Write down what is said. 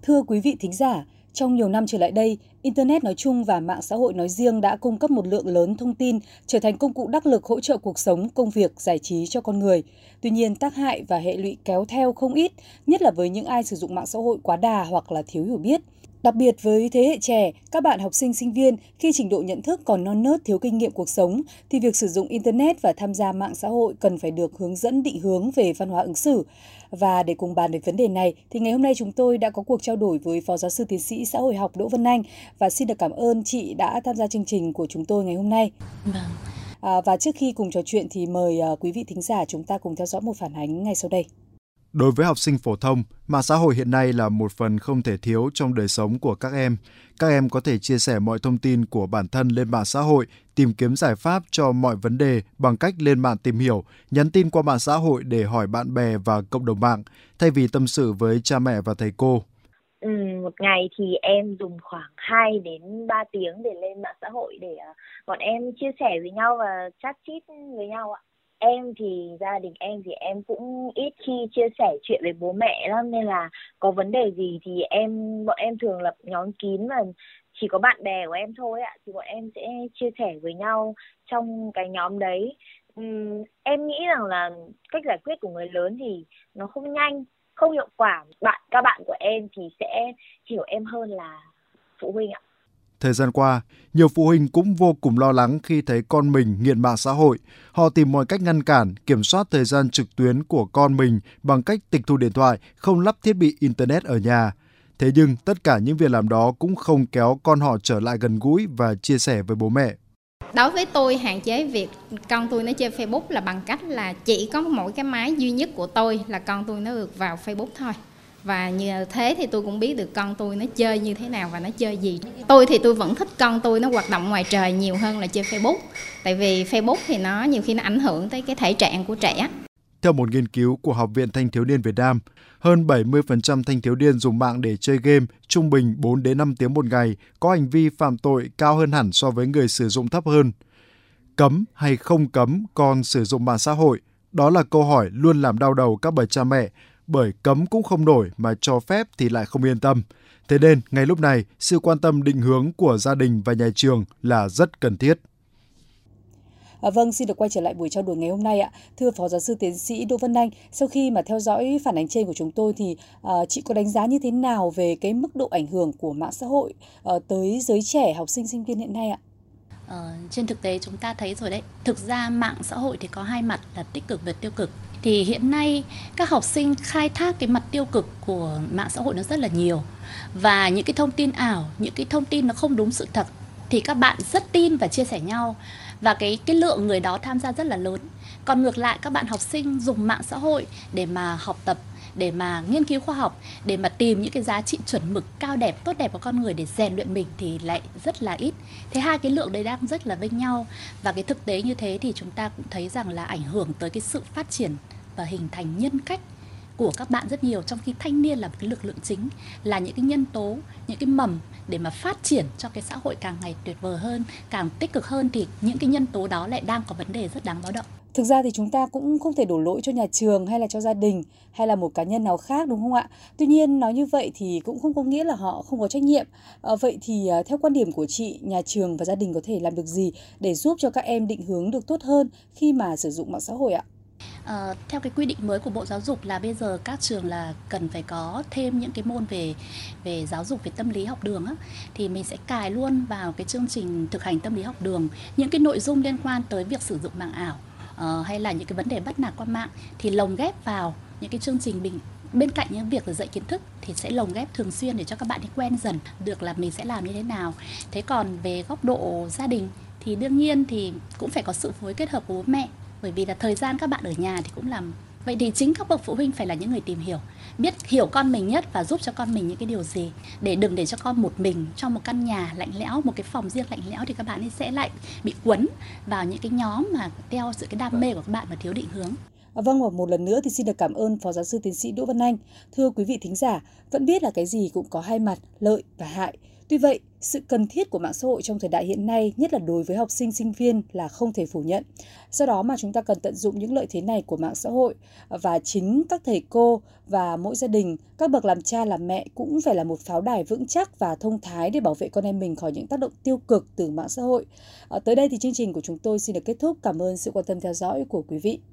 Thưa quý vị thính giả, trong nhiều năm trở lại đây, Internet nói chung và mạng xã hội nói riêng đã cung cấp một lượng lớn thông tin, trở thành công cụ đắc lực hỗ trợ cuộc sống, công việc, giải trí cho con người. Tuy nhiên, tác hại và hệ lụy kéo theo không ít, nhất là với những ai sử dụng mạng xã hội quá đà hoặc là thiếu hiểu biết. Đặc biệt với thế hệ trẻ, các bạn học sinh, sinh viên khi trình độ nhận thức còn non nớt, thiếu kinh nghiệm cuộc sống, thì việc sử dụng Internet và tham gia mạng xã hội cần phải được hướng dẫn định hướng về văn hóa ứng xử. Và để cùng bàn về vấn đề này, thì ngày hôm nay chúng tôi đã có cuộc trao đổi với Phó Giáo sư Tiến sĩ Xã hội học Đỗ Vân Anh và xin được cảm ơn chị đã tham gia chương trình của chúng tôi ngày hôm nay. Và trước khi cùng trò chuyện thì mời quý vị thính giả chúng ta cùng theo dõi một phản ánh ngay sau đây. Đối với học sinh phổ thông, mạng xã hội hiện nay là một phần không thể thiếu trong đời sống của các em. Các em có thể chia sẻ mọi thông tin của bản thân lên mạng xã hội, tìm kiếm giải pháp cho mọi vấn đề bằng cách lên mạng tìm hiểu, nhắn tin qua mạng xã hội để hỏi bạn bè và cộng đồng mạng, thay vì tâm sự với cha mẹ và thầy cô. Một ngày thì em dùng khoảng 2 đến 3 tiếng để lên mạng xã hội để bọn em chia sẻ với nhau và chat chít với nhau ạ. Em thì gia đình em thì em cũng ít khi chia sẻ chuyện với bố mẹ lắm, nên là có vấn đề gì thì bọn em thường lập nhóm kín và chỉ có bạn bè của em thôi ạ, thì bọn em sẽ chia sẻ với nhau trong cái nhóm đấy. Em nghĩ rằng là cách giải quyết của người lớn thì nó không nhanh, không hiệu quả. Các bạn của em thì sẽ hiểu em hơn là phụ huynh ạ. Thời gian qua, nhiều phụ huynh cũng vô cùng lo lắng khi thấy con mình nghiện mạng xã hội. Họ tìm mọi cách ngăn cản, kiểm soát thời gian trực tuyến của con mình bằng cách tịch thu điện thoại, không lắp thiết bị Internet ở nhà. Thế nhưng, tất cả những việc làm đó cũng không kéo con họ trở lại gần gũi và chia sẻ với bố mẹ. Đối với tôi, hạn chế việc con tôi nó chơi Facebook là bằng cách là chỉ có mỗi cái máy duy nhất của tôi là con tôi nó được vào Facebook thôi. Và như thế thì tôi cũng biết được con tôi nó chơi như thế nào và nó chơi gì. Tôi thì tôi vẫn thích con tôi nó hoạt động ngoài trời nhiều hơn là chơi Facebook. Tại vì Facebook thì nó nhiều khi nó ảnh hưởng tới cái thể trạng của trẻ. Theo một nghiên cứu của Học viện Thanh thiếu niên Việt Nam, hơn 70% thanh thiếu niên dùng mạng để chơi game trung bình 4 đến 5 tiếng một ngày có hành vi phạm tội cao hơn hẳn so với người sử dụng thấp hơn. Cấm hay không cấm con sử dụng mạng xã hội? Đó là câu hỏi luôn làm đau đầu các bậc cha mẹ, bởi cấm cũng không nổi mà cho phép thì lại không yên tâm. Thế nên, ngay lúc này, sự quan tâm định hướng của gia đình và nhà trường là rất cần thiết. Vâng, xin được quay trở lại buổi trao đổi ngày hôm nay ạ. Thưa Phó Giáo sư Tiến sĩ Đỗ Vân Anh, sau khi mà theo dõi phản ánh trên của chúng tôi thì chị có đánh giá như thế nào về cái mức độ ảnh hưởng của mạng xã hội tới giới trẻ, học sinh, sinh viên hiện nay ạ? Trên thực tế chúng ta thấy rồi đấy, thực ra mạng xã hội thì có hai mặt là tích cực và tiêu cực. Thì hiện nay các học sinh khai thác cái mặt tiêu cực của mạng xã hội nó rất là nhiều. Và những cái thông tin ảo, những cái thông tin nó không đúng sự thật thì các bạn rất tin và chia sẻ nhau. Và cái lượng người đó tham gia rất là lớn. Còn ngược lại, các bạn học sinh dùng mạng xã hội để mà học tập, để mà nghiên cứu khoa học, để mà tìm những cái giá trị chuẩn mực cao đẹp, tốt đẹp của con người để rèn luyện mình thì lại rất là ít. Thế hai cái lượng đấy đang rất là bênh nhau. Và cái thực tế như thế thì chúng ta cũng thấy rằng là ảnh hưởng tới cái sự phát triển và hình thành nhân cách của các bạn rất nhiều, trong khi thanh niên là một cái lực lượng chính, là những cái nhân tố, những cái mầm để mà phát triển cho cái xã hội càng ngày tuyệt vời hơn, càng tích cực hơn, thì những cái nhân tố đó lại đang có vấn đề rất đáng báo động. Thực ra thì chúng ta cũng không thể đổ lỗi cho nhà trường hay là cho gia đình hay là một cá nhân nào khác, đúng không ạ? Tuy nhiên nói như vậy thì cũng không có nghĩa là họ không có trách nhiệm. Vậy thì theo quan điểm của chị, nhà trường và gia đình có thể làm được gì để giúp cho các em định hướng được tốt hơn khi mà sử dụng mạng xã hội ạ? Theo cái quy định mới của Bộ Giáo dục là bây giờ các trường là cần phải có thêm những cái môn về giáo dục về tâm lý học đường á, thì mình sẽ cài luôn vào cái chương trình thực hành tâm lý học đường những cái nội dung liên quan tới việc sử dụng mạng ảo hay là những cái vấn đề bắt nạt qua mạng, thì lồng ghép vào những cái chương trình mình. Bên cạnh những việc dạy kiến thức thì sẽ lồng ghép thường xuyên để cho các bạn ấy quen dần được là mình sẽ làm như thế nào. Thế còn về góc độ gia đình thì đương nhiên thì cũng phải có sự phối kết hợp của bố mẹ. Bởi vì là thời gian các bạn ở nhà thì cũng làm. Vậy thì chính các bậc phụ huynh phải là những người tìm hiểu, biết hiểu con mình nhất và giúp cho con mình những cái điều gì, để đừng để cho con một mình trong một căn nhà lạnh lẽo, một cái phòng riêng lạnh lẽo thì các bạn ấy sẽ lại bị quấn vào những cái nhóm mà theo sự cái đam mê của các bạn mà thiếu định hướng. Vâng, và một lần nữa thì xin được cảm ơn Phó Giáo sư Tiến sĩ Đỗ Vân Anh. Thưa quý vị thính giả, vẫn biết là cái gì cũng có hai mặt, lợi và hại. Tuy vậy, sự cần thiết của mạng xã hội trong thời đại hiện nay, nhất là đối với học sinh, sinh viên là không thể phủ nhận. Do đó mà chúng ta cần tận dụng những lợi thế này của mạng xã hội, và chính các thầy cô và mỗi gia đình, các bậc làm cha làm mẹ cũng phải là một pháo đài vững chắc và thông thái để bảo vệ con em mình khỏi những tác động tiêu cực từ mạng xã hội. Tới đây thì chương trình của chúng tôi xin được kết thúc. Cảm ơn sự quan tâm theo dõi của quý vị.